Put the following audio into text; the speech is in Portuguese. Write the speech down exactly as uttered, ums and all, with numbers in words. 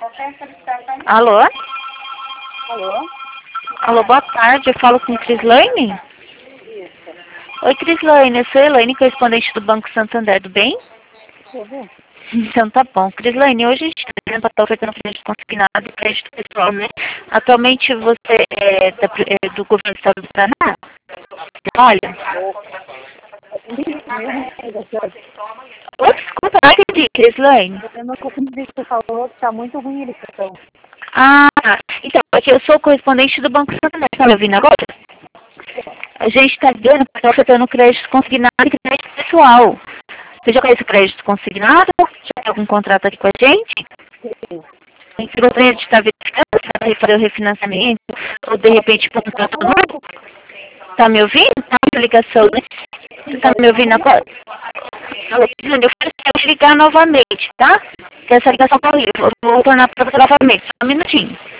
Alô? Alô? Alô, boa tarde. Eu falo com Crislaine? Isso. Oi, Crislaine. Eu sou a Elaine, correspondente do Banco Santander, tudo bem? Tudo? Então tá bom. Crislaine, hoje a gente está estar oferecendo crédito consignado e crédito pessoal, né? Atualmente você é, da, é do governo do estado do Paraná? Olha. Mil reais, doutor. Oi, desculpa, não entendi, Crislaine. Eu não consegui ver que você falou que tá muito ruim a ligação. Ah, então, aqui eu sou correspondente do Banco Santander. Tá me ouvindo agora? A gente está dando para estar oferecendo crédito consignado e crédito pessoal. Você já conhece o crédito consignado? Já tem algum contrato aqui com a gente? Sim. Você gostaria de estar verificando se vai fazer o refinanciamento ou de repente para um contrato novo? Tá me ouvindo? Tá na ligação, né? Você tá me ouvindo agora? Alô, Crislaine, eu quero ligar novamente, tá? Que essa ligação tá horrível. Eu vou tornar para você novamente. Só um minutinho.